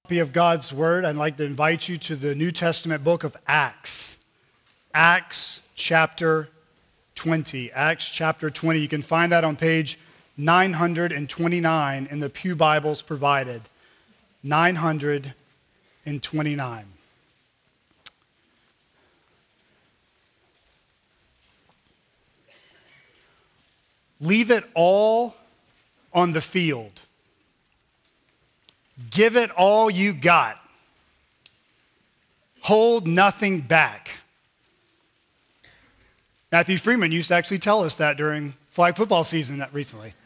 Copy of God's Word, I'd like to invite you to the New Testament book of Acts. Acts chapter 20. Acts chapter 20. You can find that on page 929 in the Pew Bibles provided. 929. Leave it all on the field. Give it all you got. Hold nothing back. Matthew Freeman used to actually tell us that during flag football season recently.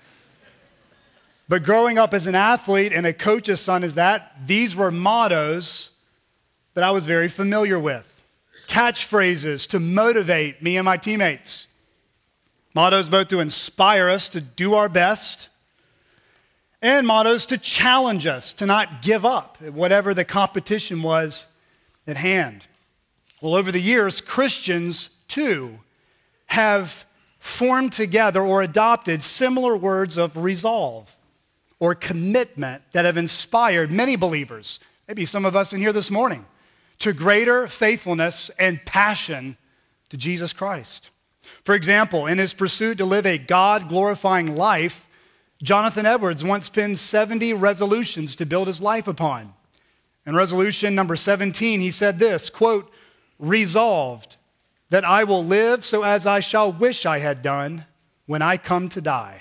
But growing up as an athlete and a coach's son these were mottos that I was very familiar with. Catchphrases to motivate me and my teammates. Mottos both to inspire us to do our best, and mottos to challenge us to not give up at whatever the competition was at hand. Well, over the years, Christians, too, have formed together or adopted similar words of resolve or commitment that have inspired many believers, maybe some of us in here this morning, to greater faithfulness and passion to Jesus Christ. For example, in his pursuit to live a God-glorifying life, Jonathan Edwards once penned 70 resolutions to build his life upon. In resolution number 17, he said this, quote, "Resolved that I will live so as I shall wish I had done when I come to die."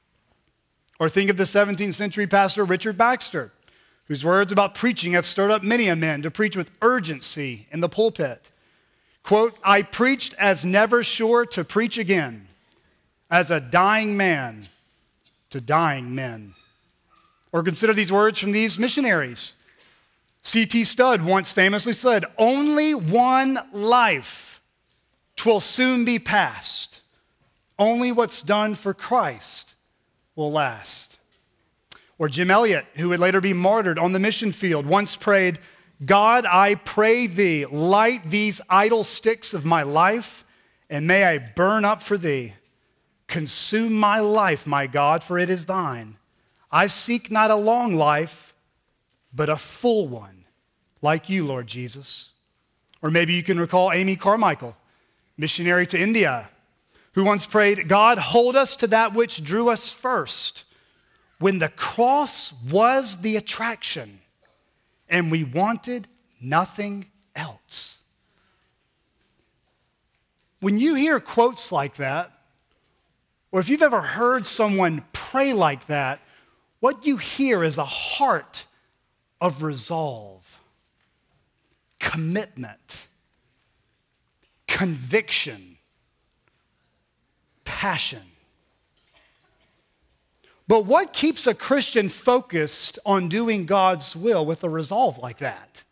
Or think of the 17th century pastor Richard Baxter, whose words about preaching have stirred up many a man to preach with urgency in the pulpit. Quote, "I preached as never sure to preach again, as a dying man to dying men." Or consider these words from these missionaries. C.T. Studd once famously said, "Only one life, 'twill soon be past. Only what's done for Christ will last." Or Jim Elliot, who would later be martyred on the mission field, once prayed, "God, I pray thee, light these idle sticks of my life, and may I burn up for thee. Consume my life, my God, for it is thine. I seek not a long life, but a full one, like you, Lord Jesus." Or maybe you can recall Amy Carmichael, missionary to India, who once prayed, "God, hold us to that which drew us first, when the cross was the attraction, and we wanted nothing else." When you hear quotes like that, or if you've ever heard someone pray like that, what you hear is a heart of resolve, commitment, conviction, passion. But what keeps a Christian focused on doing God's will with a resolve like that?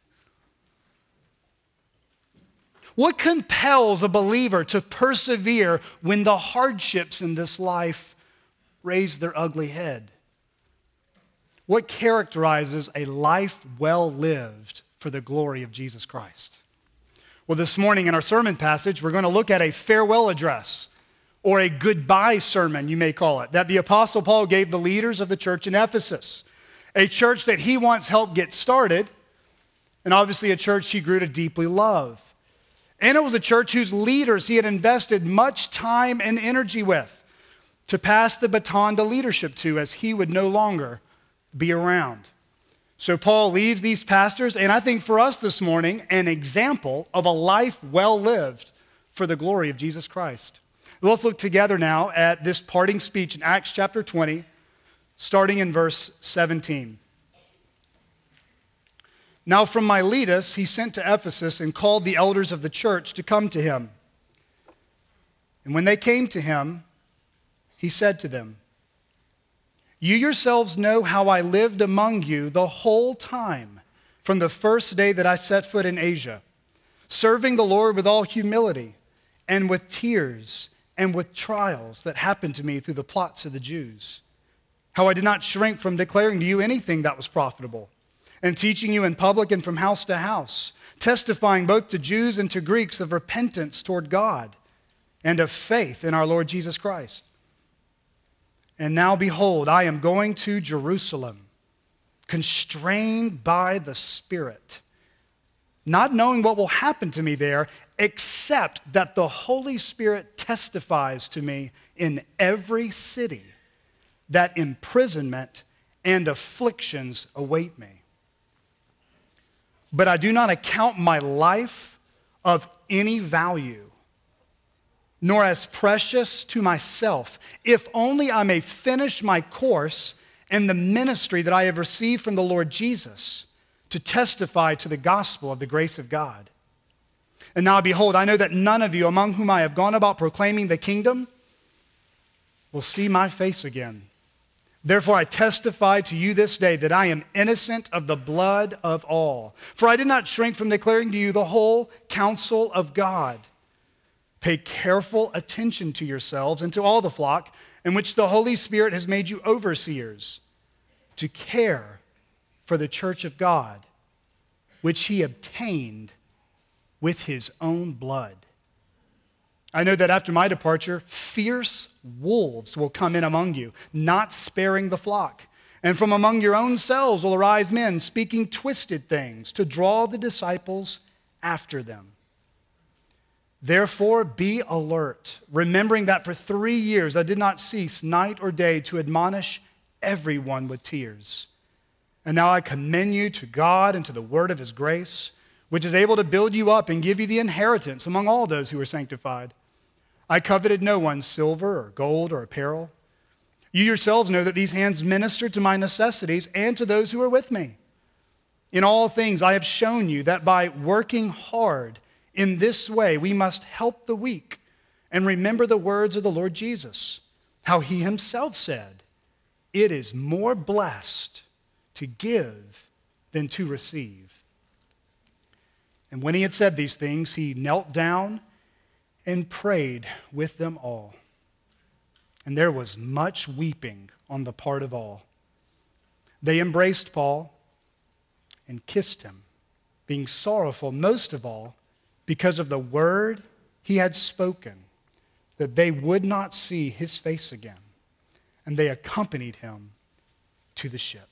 What compels a believer to persevere when the hardships in this life raise their ugly head? What characterizes a life well lived for the glory of Jesus Christ? Well, this morning in our sermon passage, we're going to look at a farewell address, or a goodbye sermon, you may call it, that the Apostle Paul gave the leaders of the church in Ephesus, a church that he once helped get started, and obviously a church he grew to deeply love. And it was a church whose leaders he had invested much time and energy with to pass the baton to leadership to, as he would no longer be around. So Paul leaves these pastors, and I think for us this morning, an example of a life well lived for the glory of Jesus Christ. Let's look together now at this parting speech in Acts chapter 20, starting in verse 17. "Now from Miletus he sent to Ephesus and called the elders of the church to come to him. And when they came to him, he said to them, 'You yourselves know how I lived among you the whole time from the first day that I set foot in Asia, serving the Lord with all humility and with tears and with trials that happened to me through the plots of the Jews. How I did not shrink from declaring to you anything that was profitable, and teaching you in public and from house to house, testifying both to Jews and to Greeks of repentance toward God and of faith in our Lord Jesus Christ. And now behold, I am going to Jerusalem, constrained by the Spirit, not knowing what will happen to me there, except that the Holy Spirit testifies to me in every city that imprisonment and afflictions await me. But I do not account my life of any value, nor as precious to myself, if only I may finish my course and the ministry that I have received from the Lord Jesus, to testify to the gospel of the grace of God. And now behold, I know that none of you among whom I have gone about proclaiming the kingdom will see my face again. Therefore I testify to you this day that I am innocent of the blood of all. For I did not shrink from declaring to you the whole counsel of God. Pay careful attention to yourselves and to all the flock in which the Holy Spirit has made you overseers, to care for the church of God, which he obtained with his own blood. I know that after my departure, fierce wolves will come in among you, not sparing the flock. And from among your own selves will arise men speaking twisted things to draw the disciples after them. Therefore, be alert, remembering that for 3 years I did not cease night or day to admonish everyone with tears. And now I commend you to God and to the word of his grace, which is able to build you up and give you the inheritance among all those who are sanctified. I coveted no one's silver or gold or apparel. You yourselves know that these hands ministered to my necessities and to those who are with me. In all things I have shown you that by working hard in this way we must help the weak and remember the words of the Lord Jesus, how he himself said, "It is more blessed to give than to receive." And when he had said these things, he knelt down and prayed with them all. And there was much weeping on the part of all. They embraced Paul and kissed him, being sorrowful most of all because of the word he had spoken, that they would not see his face again. And they accompanied him to the ship.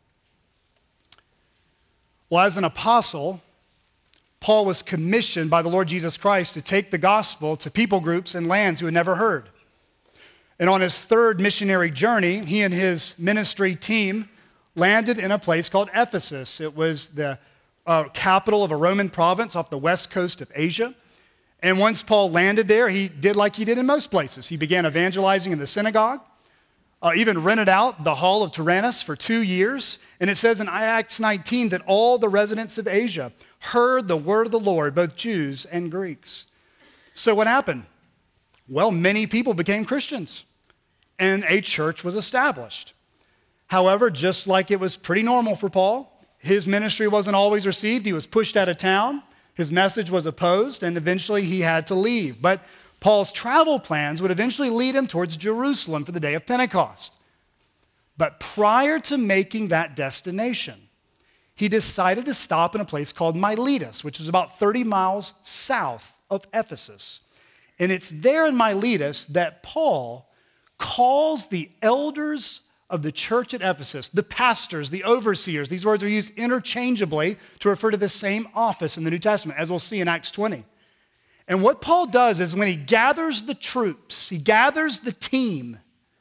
Well, as an apostle, Paul was commissioned by the Lord Jesus Christ to take the gospel to people groups and lands who had never heard. And on his third missionary journey, he and his ministry team landed in a place called Ephesus. It was the capital of a Roman province off the west coast of Asia. And once Paul landed there, he did like he did in most places. He began evangelizing in the synagogue, even rented out the hall of Tyrannus for 2 years. And it says in Acts 19 that all the residents of Asia heard the word of the Lord, both Jews and Greeks. So what happened? Well, many people became Christians, and a church was established. However, just like it was pretty normal for Paul, his ministry wasn't always received. He was pushed out of town. His message was opposed, and eventually he had to leave. But Paul's travel plans would eventually lead him towards Jerusalem for the day of Pentecost. But prior to making that destination, he decided to stop in a place called Miletus, which is about 30 miles south of Ephesus. And it's there in Miletus that Paul calls the elders of the church at Ephesus, the pastors, the overseers. These words are used interchangeably to refer to the same office in the New Testament, as we'll see in Acts 20. And what Paul does is when he gathers the troops, he gathers the team,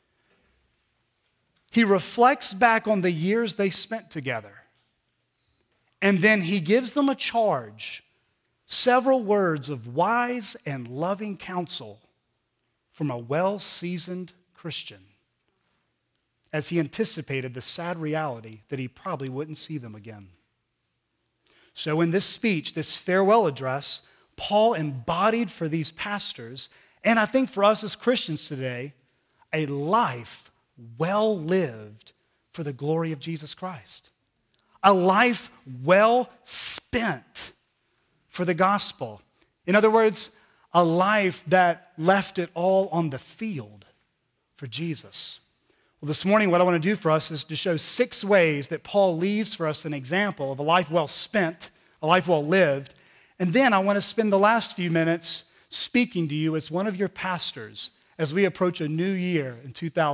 he reflects back on the years they spent together. And then he gives them a charge, several words of wise and loving counsel from a well-seasoned Christian, as he anticipated the sad reality that he probably wouldn't see them again. So in this speech, this farewell address, Paul embodied for these pastors, and I think for us as Christians today, a life well lived for the glory of Jesus Christ. A life well spent for the gospel. In other words, a life that left it all on the field for Jesus. Well, this morning, what I want to do for us is to show 6 ways that Paul leaves for us an example of a life well spent, a life well lived. And then I want to spend the last few minutes speaking to you as one of your pastors as we approach a new year in 2019.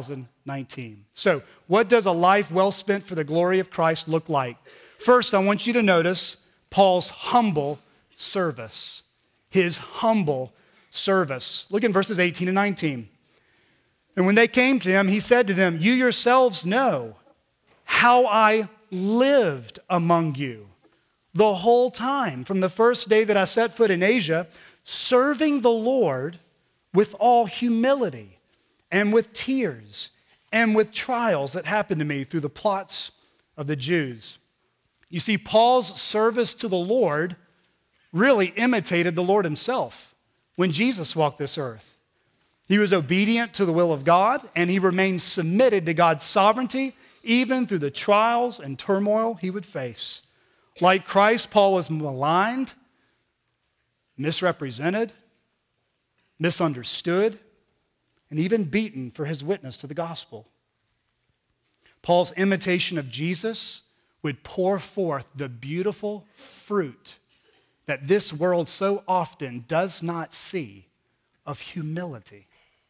19. So, what does a life well spent for the glory of Christ look like? First, I want you to notice Paul's humble service. His humble service. Look in verses 18 and 19. And when they came to him, he said to them, "You yourselves know how I lived among you the whole time, from the first day that I set foot in Asia, serving the Lord with all humility and with tears and with trials that happened to me through the plots of the Jews." You see, Paul's service to the Lord really imitated the Lord himself when Jesus walked this earth. He was obedient to the will of God, and he remained submitted to God's sovereignty, even through the trials and turmoil he would face. Like Christ, Paul was maligned, misrepresented, misunderstood, and even beaten for his witness to the gospel. Paul's imitation of Jesus would pour forth the beautiful fruit that this world so often does not see of humility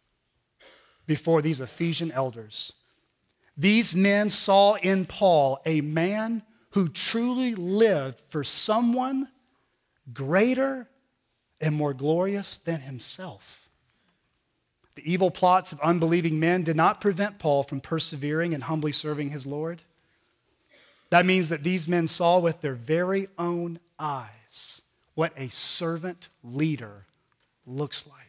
before these Ephesian elders. These men saw in Paul a man who truly lived for someone greater and more glorious than himself. The evil plots of unbelieving men did not prevent Paul from persevering and humbly serving his Lord. That means that these men saw with their very own eyes what a servant leader looks like.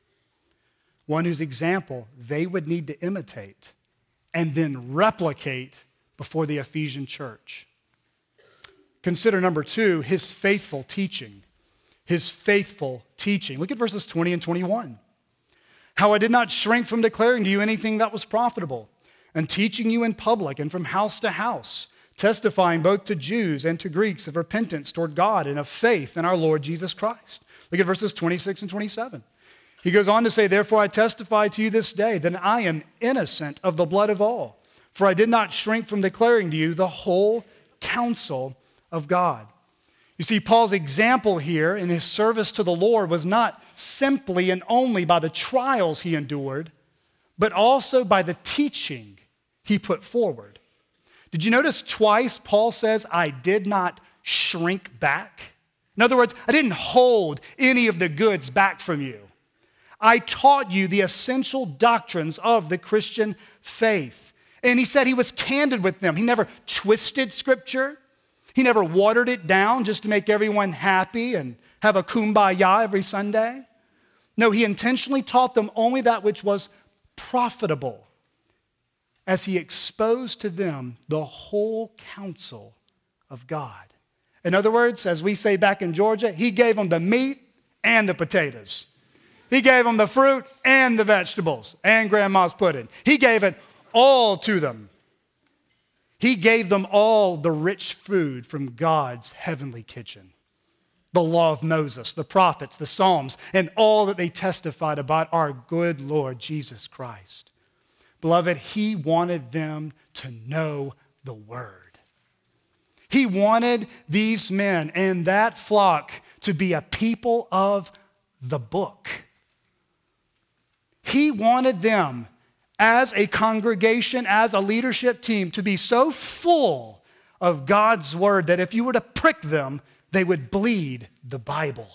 One whose example they would need to imitate and then replicate before the Ephesian church. Consider number 2, his faithful teaching. His faithful teaching. Look at verses 20 and 21. "How I did not shrink from declaring to you anything that was profitable, and teaching you in public and from house to house, testifying both to Jews and to Greeks of repentance toward God and of faith in our Lord Jesus Christ." Look at verses 26 and 27. He goes on to say, "Therefore I testify to you this day that I am innocent of the blood of all, for I did not shrink from declaring to you the whole counsel of God." You see, Paul's example here in his service to the Lord was not simply and only by the trials he endured, but also by the teaching he put forward. Did you notice twice Paul says, "I did not shrink back"? In other words, I didn't hold any of the goods back from you. I taught you the essential doctrines of the Christian faith. And he said he was candid with them. He never twisted Scripture. He never watered it down just to make everyone happy and have a kumbaya every Sunday. No, he intentionally taught them only that which was profitable, as he exposed to them the whole counsel of God. In other words, as we say back in Georgia, he gave them the meat and the potatoes. He gave them the fruit and the vegetables and grandma's pudding. He gave it all to them. He gave them all the rich food from God's heavenly kitchen. The law of Moses, the prophets, the Psalms, and all that they testified about our good Lord Jesus Christ. Beloved, he wanted them to know the word. He wanted these men and that flock to be a people of the book. He wanted them as a congregation, as a leadership team, to be so full of God's word that if you were to prick them, they would bleed the Bible.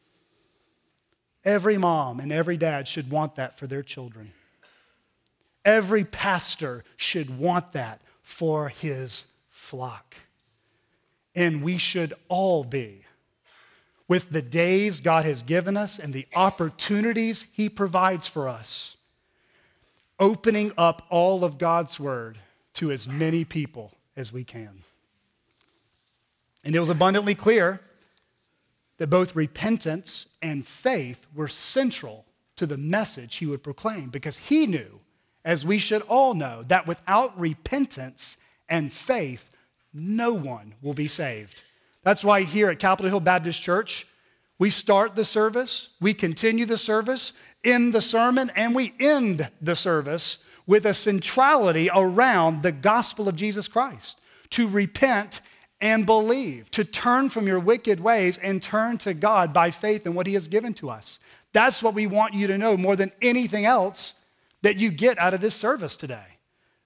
Every mom and every dad should want that for their children. Every pastor should want that for his flock. And we should all be, with the days God has given us and the opportunities he provides for us, opening up all of God's word to as many people as we can. And it was abundantly clear that both repentance and faith were central to the message he would proclaim, because he knew, as we should all know, that without repentance and faith, no one will be saved. That's why here at Capitol Hill Baptist Church, we start the service, we continue the service in the sermon, and we end the service with a centrality around the gospel of Jesus Christ. To repent and believe, to turn from your wicked ways and turn to God by faith in what he has given to us. That's what we want you to know more than anything else that you get out of this service today.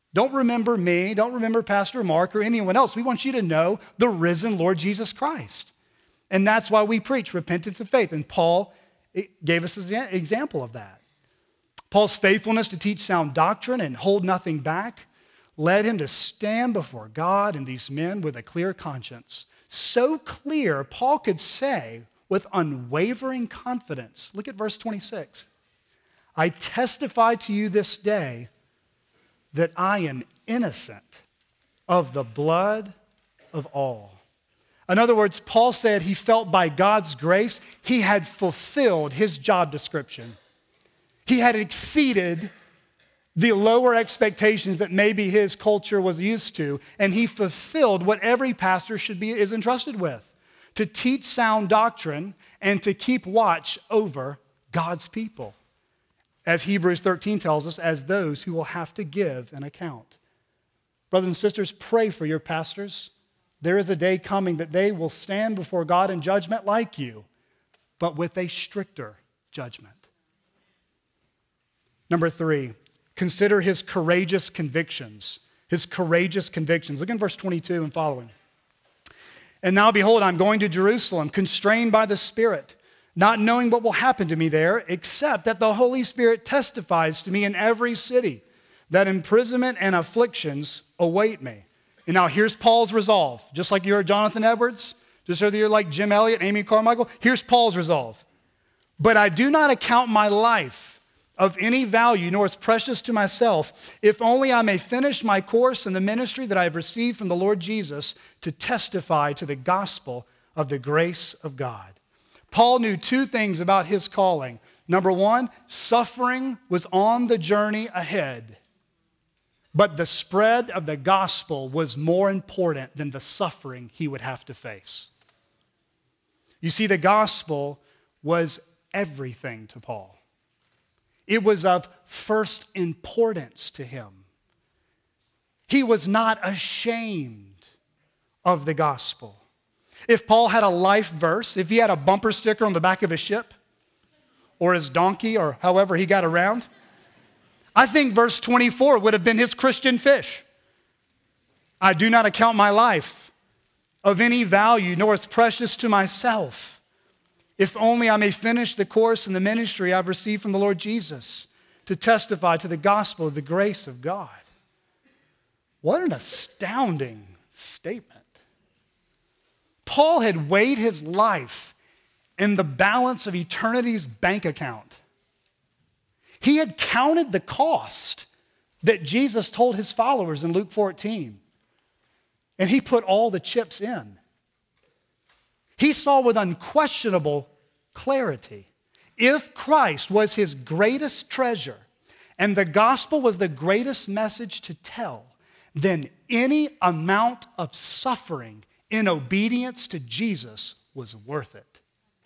Don't remember me. Don't remember Pastor Mark or anyone else. We want you to know the risen Lord Jesus Christ. And that's why we preach repentance and faith. And Paul gave us an example of that. Paul's faithfulness to teach sound doctrine and hold nothing back led him to stand before God and these men with a clear conscience. So clear, Paul could say with unwavering confidence, look at verse 26. I testify to you this day that I am innocent of the blood of all. In other words, Paul said he felt by God's grace he had fulfilled his job description. He had exceeded the lower expectations that maybe his culture was used to, and he fulfilled what every pastor is entrusted with, to teach sound doctrine and to keep watch over God's people. As Hebrews 13 tells us, as those who will have to give an account. Brothers and sisters, pray for your pastors. There is a day coming that they will stand before God in judgment like you, but with a stricter judgment. Number 3, consider his courageous convictions. His courageous convictions. Look in verse 22 and following. And now behold, I'm going to Jerusalem, constrained by the Spirit, not knowing what will happen to me there, except that the Holy Spirit testifies to me in every city that imprisonment and afflictions await me. And now here's Paul's resolve. Just like you're Jonathan Edwards, just so that you're like Jim Elliott, Amy Carmichael, here's Paul's resolve. But I do not account my life of any value, nor as precious to myself, if only I may finish my course in the ministry that I have received from the Lord Jesus to testify to the gospel of the grace of God. Paul knew 2 things about his calling. Number 1, suffering was on the journey ahead. But the spread of the gospel was more important than the suffering he would have to face. You see, the gospel was everything to Paul. It was of first importance to him. He was not ashamed of the gospel. If Paul had a life verse, if he had a bumper sticker on the back of his ship, or his donkey, or however he got around, I think verse 24 would have been his Christian fish. I do not account my life of any value, nor as precious to myself, if only I may finish the course in the ministry I've received from the Lord Jesus to testify to the gospel of the grace of God. What an astounding statement. Paul had weighed his life in the balance of eternity's bank account. He had counted the cost that Jesus told his followers in Luke 14, and he put all the chips in. He saw with unquestionable clarity, if Christ was his greatest treasure and the gospel was the greatest message to tell, then any amount of suffering in obedience to Jesus was worth it.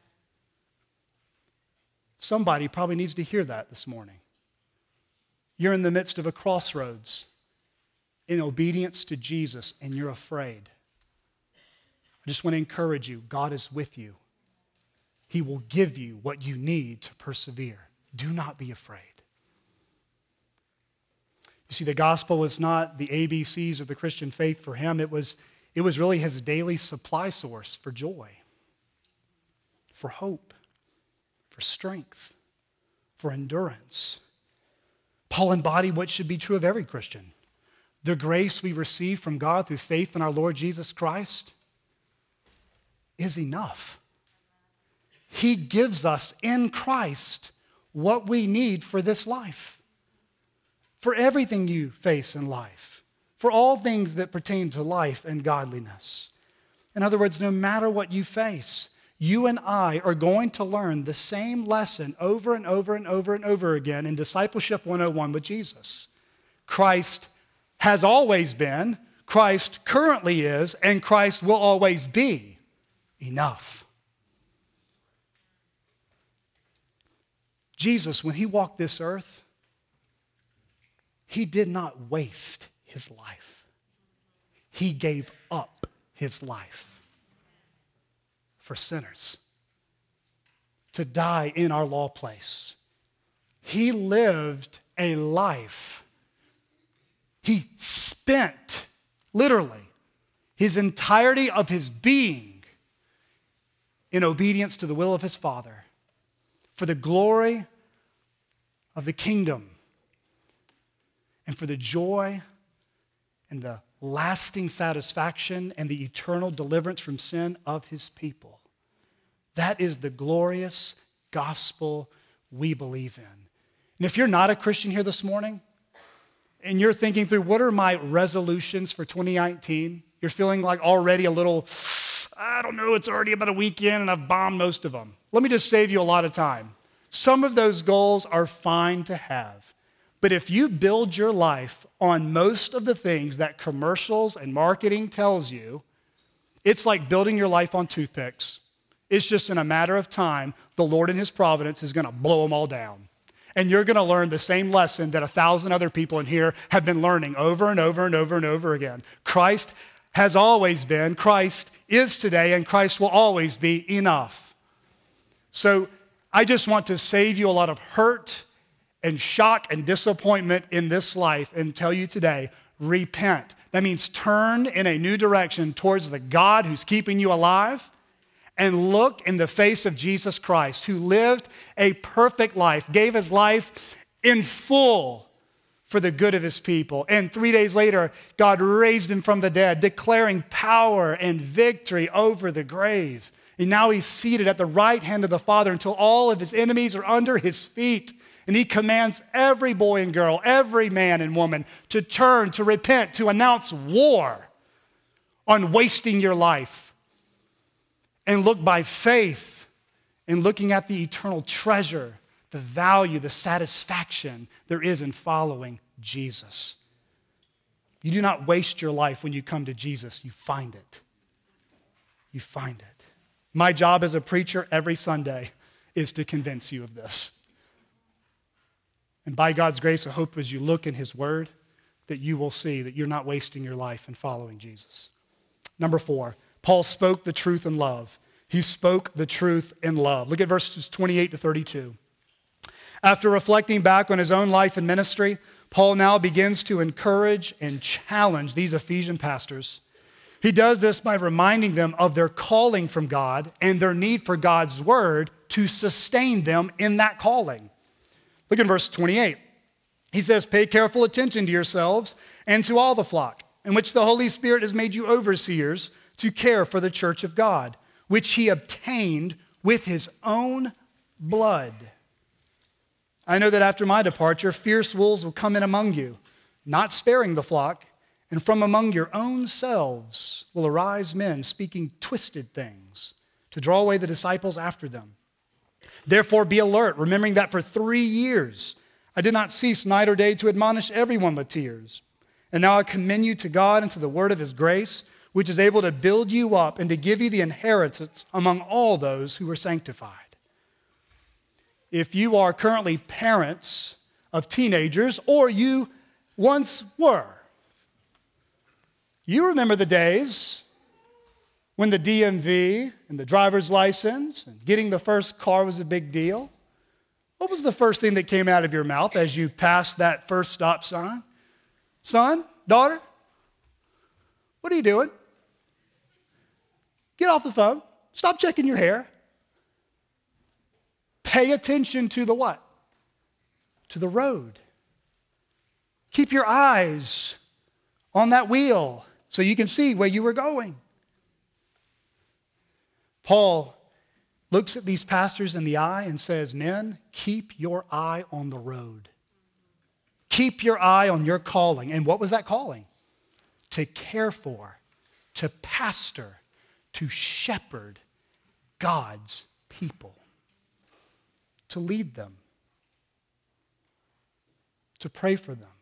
Somebody probably needs to hear that this morning. You're in the midst of a crossroads in obedience to Jesus and you're afraid. I just want to encourage you, God is with you. He will give you what you need to persevere. Do not be afraid. You see, the gospel was not the ABCs of the Christian faith for him. It was really his daily supply source for joy, for hope, for strength, for endurance. Paul embodied what should be true of every Christian. The grace we receive from God through faith in our Lord Jesus Christ is enough. He gives us in Christ what we need for this life, for everything you face in life, for all things that pertain to life and godliness. In other words, no matter what you face, you and I are going to learn the same lesson over and over and over and over again in Discipleship 101 with Jesus. Christ has always been, Christ currently is, and Christ will always be enough. Jesus, when he walked this earth, he did not waste his life. He gave up his life for sinners to die in our law place. He lived a life He spent, literally, his entirety of his being in obedience to the will of his Father for the glory of the kingdom and for the joy and the lasting satisfaction and the eternal deliverance from sin of his people. That is the glorious gospel we believe in. And if you're not a Christian here this morning, and you're thinking through what are my resolutions for 2019, you're feeling like already a little, I don't know, it's already about a weekend and I've bombed most of them. Let me just save you a lot of time. Some of those goals are fine to have. But if you build your life on most of the things that commercials and marketing tells you, it's like building your life on toothpicks. It's just in a matter of time, the Lord in his providence is going to blow them all down. And you're going to learn the same lesson that 1,000 other people in here have been learning over and over and over and over again. Christ has always been, Christ is today, and Christ will always be enough. So I just want to save you a lot of hurt and shock and disappointment in this life and tell you today, repent. That means turn in a new direction towards the God who's keeping you alive and look in the face of Jesus Christ, who lived a perfect life, gave his life in full for the good of his people. And 3 days later, God raised him from the dead, declaring power and victory over the grave. And now he's seated at the right hand of the Father until all of his enemies are under his feet. And he commands every boy and girl, every man and woman to turn, to repent, to announce war on wasting your life. And look by faith in looking at the eternal treasure, the value, the satisfaction there is in following Jesus. You do not waste your life when you come to Jesus. You find it. You find it. My job as a preacher every Sunday is to convince you of this. And by God's grace, I hope as you look in his word that you will see that you're not wasting your life in following Jesus. Number 4. Paul spoke the truth in love. He spoke the truth in love. Look at verses 28 to 32. After reflecting back on his own life and ministry, Paul now begins to encourage and challenge these Ephesian pastors. He does this by reminding them of their calling from God and their need for God's word to sustain them in that calling. Look at verse 28. He says, "Pay careful attention to yourselves and to all the flock, in which the Holy Spirit has made you overseers to care for the church of God, which he obtained with his own blood. I know that after my departure, fierce wolves will come in among you, not sparing the flock, and from among your own selves will arise men speaking twisted things to draw away the disciples after them. Therefore be alert, remembering that for 3 years I did not cease night or day to admonish everyone with tears. And now I commend you to God and to the word of his grace, which is able to build you up and to give you the inheritance among all those who are sanctified." If you are currently parents of teenagers, or you once were, you remember the days when the DMV and the driver's license and getting the first car was a big deal. What was the first thing that came out of your mouth as you passed that first stop sign? Son, daughter, what are you doing? Get off the phone. Stop checking your hair. Pay attention to the what? To the road. Keep your eyes on that wheel so you can see where you were going. Paul looks at these pastors in the eye and says, "Men, keep your eye on the road. Keep your eye on your calling." And what was that calling? To care for, to pastor, to shepherd God's people, to lead them, to pray for them,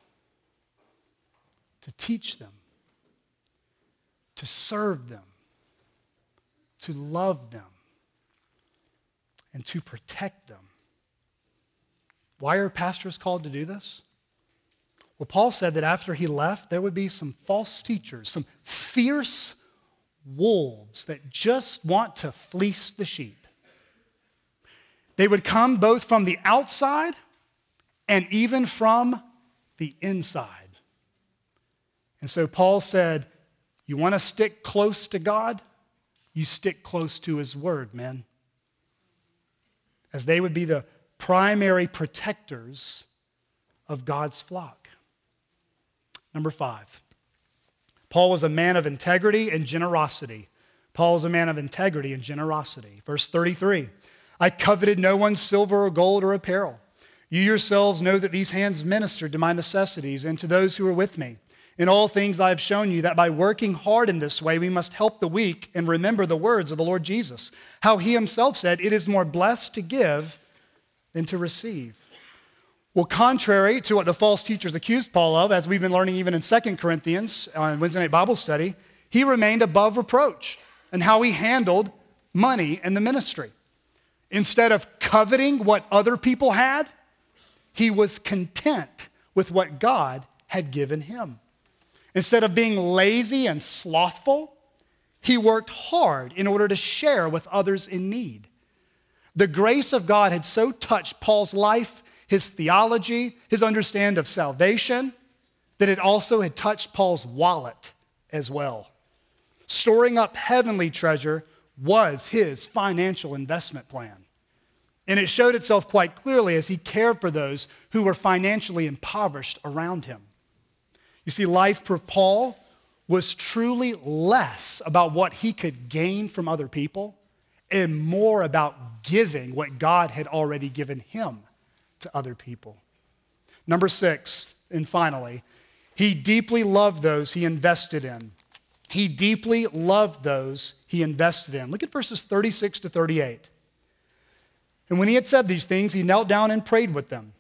to teach them, to serve them, to love them, and to protect them. Why are pastors called to do this? Well, Paul said that after he left, there would be some false teachers, some fierce wolves that just want to fleece the sheep. They would come both from the outside and even from the inside. And so Paul said, you want to stick close to God? You stick close to his word, men. As they would be the primary protectors of God's flock. Number 5, Paul was a man of integrity and generosity. Paul is a man of integrity and generosity. Verse 33, I coveted no one's silver or gold or apparel. You yourselves know that these hands ministered to my necessities and to those who were with me. In all things I have shown you that by working hard in this way, we must help the weak and remember the words of the Lord Jesus, how he himself said, it is more blessed to give than to receive. Well, contrary to what the false teachers accused Paul of, as we've been learning even in 2 Corinthians on Wednesday night Bible study, he remained above reproach in how he handled money and the ministry. Instead of coveting what other people had, he was content with what God had given him. Instead of being lazy and slothful, he worked hard in order to share with others in need. The grace of God had so touched Paul's life, his theology, his understanding of salvation, that it also had touched Paul's wallet as well. Storing up heavenly treasure was his financial investment plan. And it showed itself quite clearly as he cared for those who were financially impoverished around him. You see, life for Paul was truly less about what he could gain from other people and more about giving what God had already given him to other people. Number 6, and finally, he deeply loved those he invested in. He deeply loved those he invested in. Look at verses 36 to 38. And when he had said these things, he knelt down and prayed with them.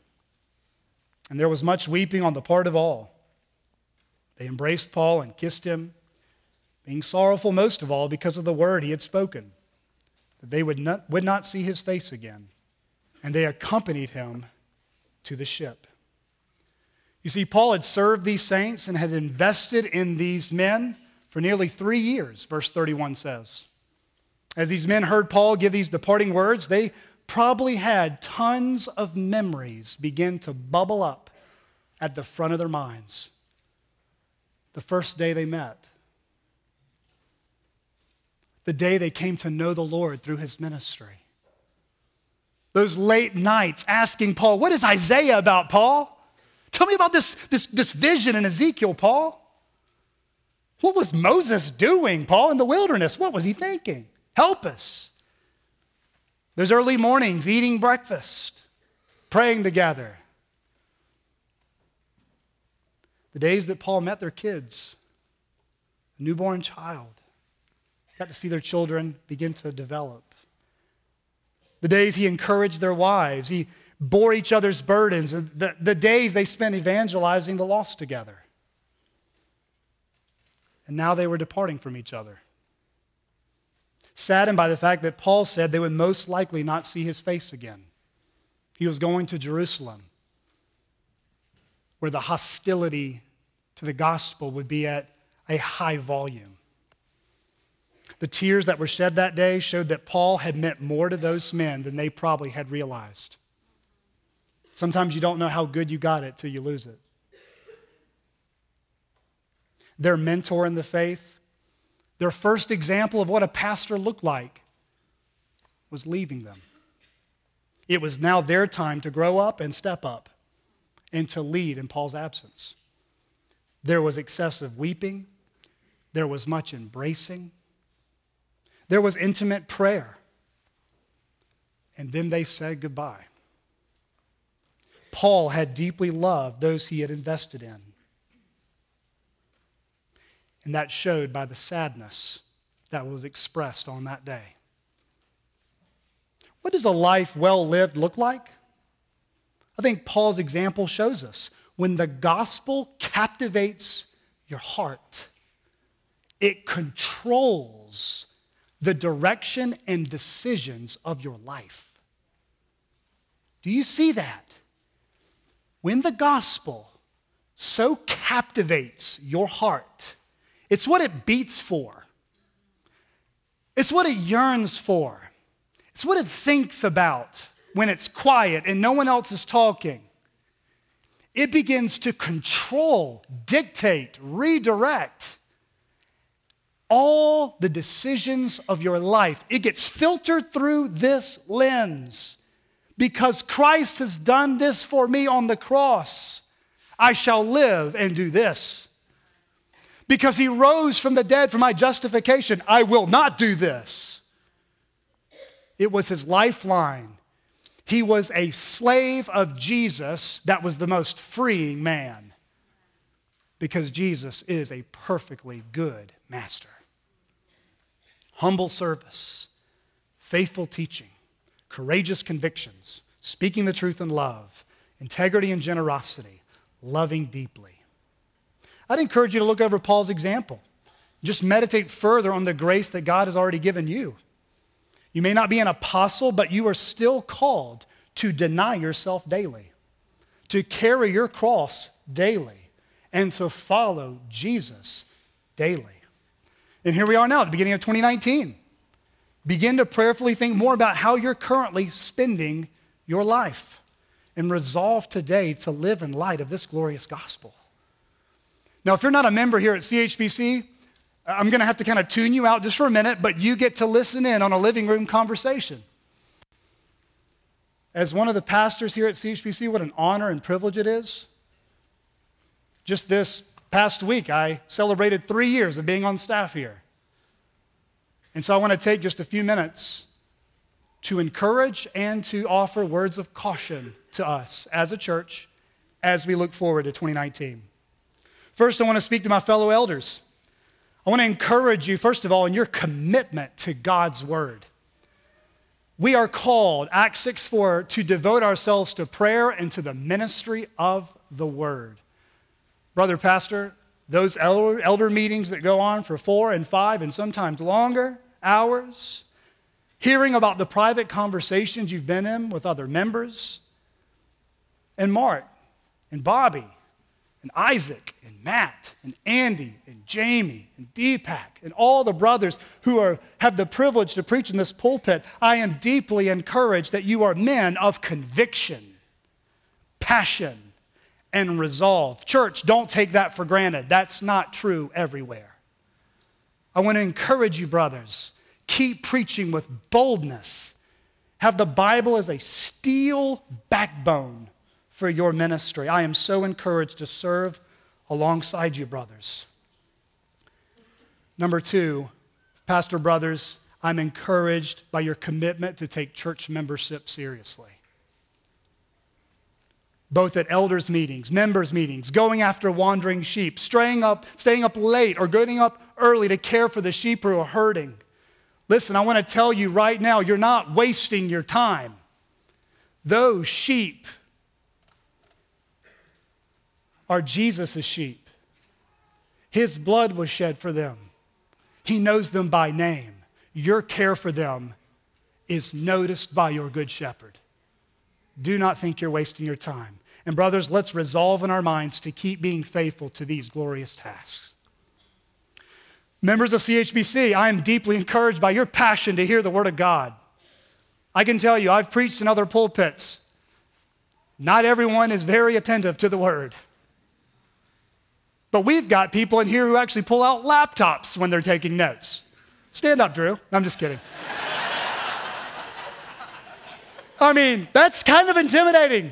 And there was much weeping on the part of all. They embraced Paul and kissed him, being sorrowful most of all because of the word he had spoken, that they would not see his face again. And they accompanied him to the ship. You see, Paul had served these saints and had invested in these men for nearly 3 years, verse 31 says. As these men heard Paul give these departing words, they probably had tons of memories begin to bubble up at the front of their minds. The first day they met. The day they came to know the Lord through his ministry. Those late nights asking Paul, what is Isaiah about, Paul? Tell me about this vision in Ezekiel, Paul. What was Moses doing, Paul, in the wilderness? What was he thinking? Help us. Those early mornings, eating breakfast, praying together. The days that Paul met their kids, a newborn child, got to see their children begin to develop. The days he encouraged their wives, he bore each other's burdens, and the days they spent evangelizing the lost together. And now they were departing from each other. Saddened by the fact that Paul said they would most likely not see his face again. He was going to Jerusalem, where the hostility to the gospel would be at a high volume. The tears that were shed that day showed that Paul had meant more to those men than they probably had realized. Sometimes you don't know how good you got it till you lose it. Their mentor in the faith, their first example of what a pastor looked like, was leaving them. It was now their time to grow up and step up and to lead in Paul's absence. There was excessive weeping. There was much embracing. There was intimate prayer. And then they said goodbye. Paul had deeply loved those he had invested in. And that showed by the sadness that was expressed on that day. What does a life well lived look like? I think Paul's example shows us when the gospel captivates your heart, it controls the direction and decisions of your life. Do you see that? When the gospel so captivates your heart, it's what it beats for. It's what it yearns for. It's what it thinks about when it's quiet and no one else is talking. It begins to control, dictate, redirect all the decisions of your life. It gets filtered through this lens. Because Christ has done this for me on the cross, I shall live and do this. Because he rose from the dead for my justification, I will not do this. It was his lifeline. He was a slave of Jesus that was the most freeing man. Because Jesus is a perfectly good master. Humble service, faithful teaching, courageous convictions, speaking the truth in love, integrity and generosity, loving deeply. I'd encourage you to look over Paul's example. Just meditate further on the grace that God has already given you. You may not be an apostle, but you are still called to deny yourself daily, to carry your cross daily, and to follow Jesus daily. And here we are now at the beginning of 2019. Begin to prayerfully think more about how you're currently spending your life and resolve today to live in light of this glorious gospel. Now, if you're not a member here at CHBC, I'm going to have to kind of tune you out just for a minute, but you get to listen in on a living room conversation. As one of the pastors here at CHBC, what an honor and privilege it is. Just this past week, I celebrated 3 years of being on staff here. And so I want to take just a few minutes to encourage and to offer words of caution to us as a church as we look forward to 2019. First, I want to speak to my fellow elders. I want to encourage you, first of all, in your commitment to God's word. We are called, Acts 6:4, to devote ourselves to prayer and to the ministry of the word. Brother pastor, those elder meetings that go on for 4 and 5 and sometimes longer hours, hearing about the private conversations you've been in with other members, and Mark and Bobby and Isaac and Matt and Andy and Jamie and Deepak and all the brothers who have the privilege to preach in this pulpit, I am deeply encouraged that you are men of conviction, passion, and resolve. Church, don't take that for granted. That's not true everywhere. I want to encourage you, brothers, keep preaching with boldness. Have the Bible as a steel backbone for your ministry. I am so encouraged to serve alongside you, brothers. Number 2, pastor brothers, I'm encouraged by your commitment to take church membership seriously. Both at elders meetings, members meetings, going after wandering sheep, staying up late or getting up early to care for the sheep who are hurting. Listen, I want to tell you right now, you're not wasting your time. Those sheep are Jesus' sheep. His blood was shed for them. He knows them by name. Your care for them is noticed by your good shepherd. Do not think you're wasting your time. And brothers, let's resolve in our minds to keep being faithful to these glorious tasks. Members of CHBC, I am deeply encouraged by your passion to hear the word of God. I can tell you, I've preached in other pulpits. Not everyone is very attentive to the word. But we've got people in here who actually pull out laptops when they're taking notes. Stand up, Drew. I'm just kidding. I mean, that's kind of intimidating.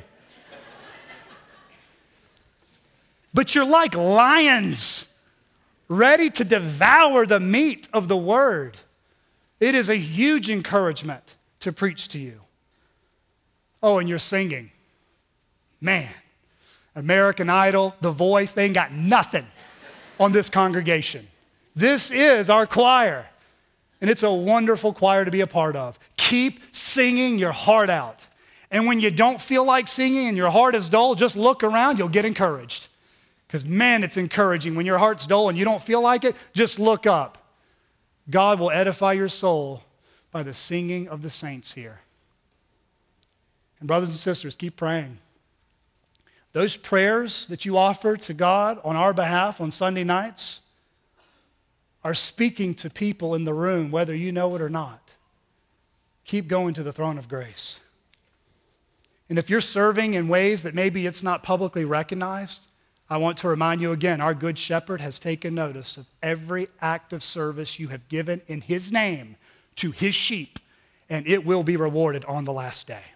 But you're like lions, ready to devour the meat of the word. It is a huge encouragement to preach to you. Oh, and you're singing. Man, American Idol, The Voice, they ain't got nothing on this congregation. This is our choir, and it's a wonderful choir to be a part of. Keep singing your heart out. And when you don't feel like singing and your heart is dull, just look around, you'll get encouraged. Because man, it's encouraging. When your heart's dull and you don't feel like it, just look up. God will edify your soul by the singing of the saints here. And brothers and sisters, keep praying. Those prayers that you offer to God on our behalf on Sunday nights are speaking to people in the room, whether you know it or not. Keep going to the throne of grace. And if you're serving in ways that maybe it's not publicly recognized, I want to remind you again, our Good Shepherd has taken notice of every act of service you have given in his name to his sheep, and it will be rewarded on the last day.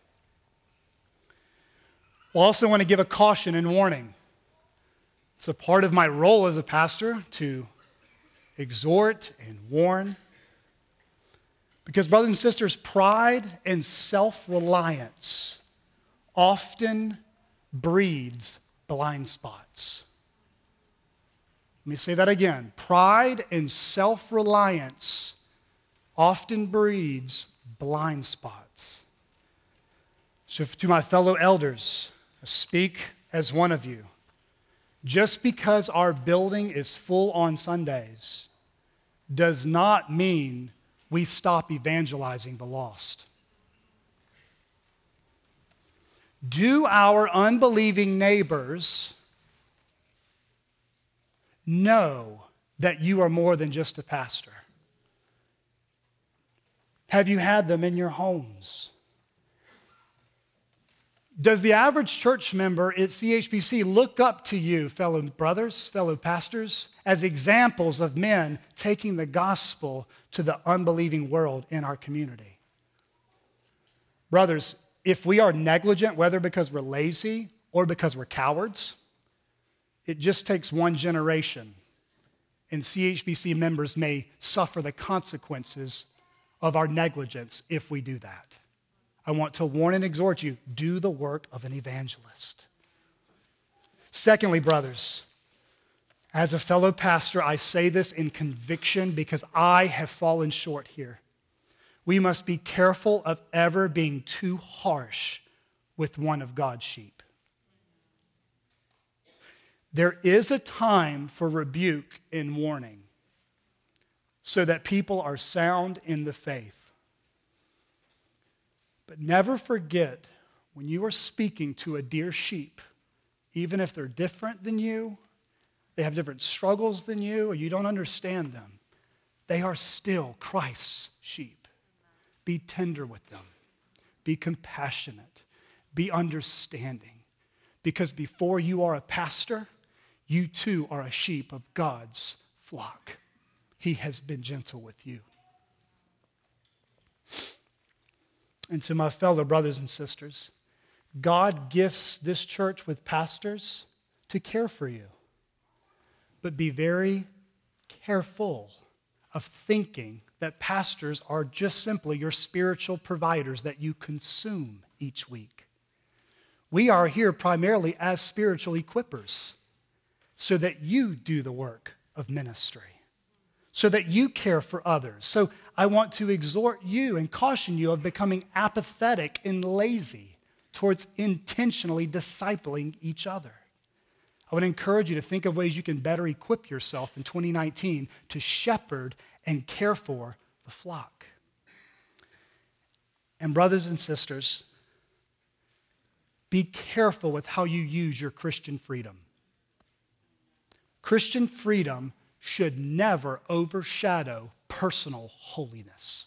I also want to give a caution and warning. It's a part of my role as a pastor to exhort and warn. Because, brothers and sisters, pride and self-reliance often breeds blind spots. Let me say that again. Pride and self-reliance often breeds blind spots. So to my fellow elders, I speak as one of you. Just because our building is full on Sundays does not mean we stop evangelizing the lost. Do our unbelieving neighbors know that you are more than just a pastor? Have you had them in your homes? Does the average church member at CHBC look up to you, fellow brothers, fellow pastors, as examples of men taking the gospel to the unbelieving world in our community? Brothers, if we are negligent, whether because we're lazy or because we're cowards, it just takes one generation, and CHBC members may suffer the consequences of our negligence if we do that. I want to warn and exhort you, do the work of an evangelist. Secondly, brothers, as a fellow pastor, I say this in conviction because I have fallen short here. We must be careful of ever being too harsh with one of God's sheep. There is a time for rebuke and warning so that people are sound in the faith. But never forget, when you are speaking to a dear sheep, even if they're different than you, they have different struggles than you, or you don't understand them, they are still Christ's sheep. Be tender with them. Be compassionate. Be understanding. Because before you are a pastor, you too are a sheep of God's flock. He has been gentle with you. And to my fellow brothers and sisters, God gifts this church with pastors to care for you. But be very careful of thinking that pastors are just simply your spiritual providers that you consume each week. We are here primarily as spiritual equippers so that you do the work of ministry, so that you care for others. So I want to exhort you and caution you of becoming apathetic and lazy towards intentionally discipling each other. I would encourage you to think of ways you can better equip yourself in 2019 to shepherd and care for the flock. And brothers and sisters, be careful with how you use your Christian freedom. Christian freedom should never overshadow personal holiness.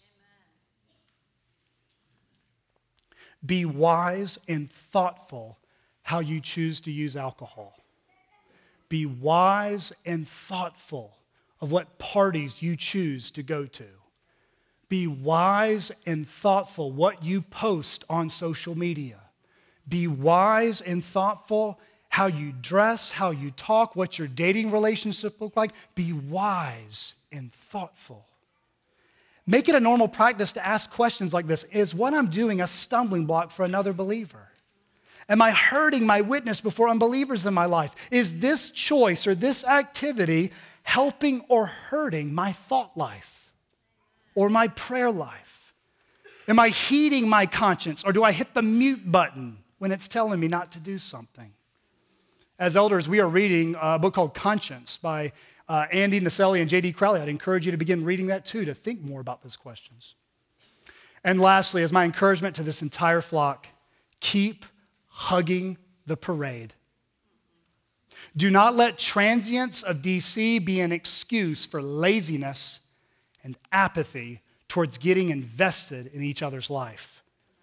Be wise and thoughtful how you choose to use alcohol. Be wise and thoughtful of what parties you choose to go to. Be wise and thoughtful what you post on social media. Be wise and thoughtful how you dress, how you talk, what your dating relationship look like. Be wise and thoughtful. Make it a normal practice to ask questions like this. Is what I'm doing a stumbling block for another believer? Am I hurting my witness before unbelievers in my life? Is this choice or this activity helping or hurting my thought life or my prayer life? Am I heeding my conscience, or do I hit the mute button when it's telling me not to do something? As elders, we are reading a book called Conscience by Andy Naselli and J.D. Crowley. I'd encourage you to begin reading that too, to think more about those questions. And lastly, as my encouragement to this entire flock, keep hugging the parade. Do not let transients of DC be an excuse for laziness and apathy towards getting invested in each other's life.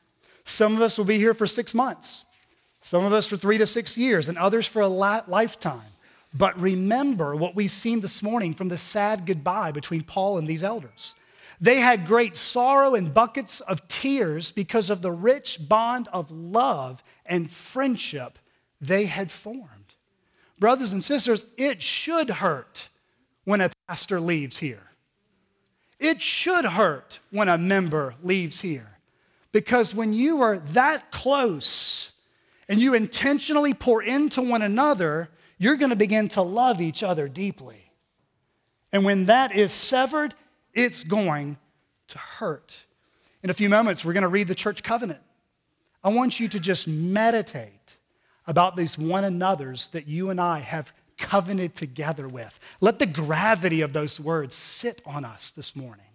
Some of us will be here for 6 months. Some of us for 3 to 6 years, and others for a lifetime. But remember what we've seen this morning from the sad goodbye between Paul and these elders. They had great sorrow and buckets of tears because of the rich bond of love and friendship they had formed. Brothers and sisters, it should hurt when a pastor leaves here. It should hurt when a member leaves here. Because when you are that close and you intentionally pour into one another, you're going to begin to love each other deeply. And when that is severed, it's going to hurt. In a few moments, we're going to read the church covenant. I want you to just meditate about these one another's that you and I have covenanted together with. Let the gravity of those words sit on us this morning.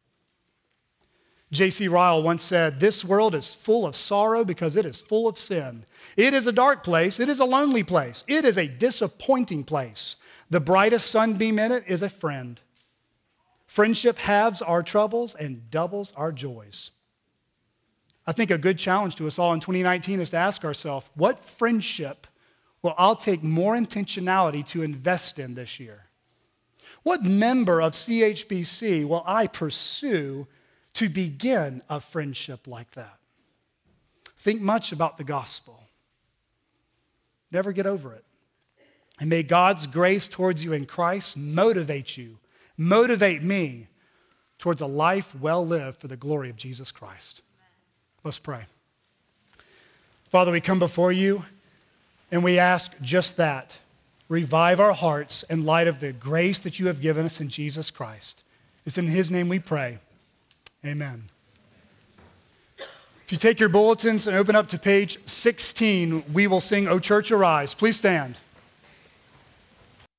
J.C. Ryle once said, "This world is full of sorrow because it is full of sin. It is a dark place. It is a lonely place. It is a disappointing place. The brightest sunbeam in it is a friend. Friendship halves our troubles and doubles our joys." I think a good challenge to us all in 2019 is to ask ourselves, what friendship will I take more intentionality to invest in this year? What member of CHBC will I pursue to begin a friendship like that? Think much about the gospel. Never get over it. And may God's grace towards you in Christ motivate me towards a life well lived for the glory of Jesus Christ. Let's pray. Father, we come before you and we ask just that. Revive our hearts in light of the grace that you have given us in Jesus Christ. It's in his name we pray. Amen. If you take your bulletins and open up to page 16, we will sing, O Church Arise. Please stand.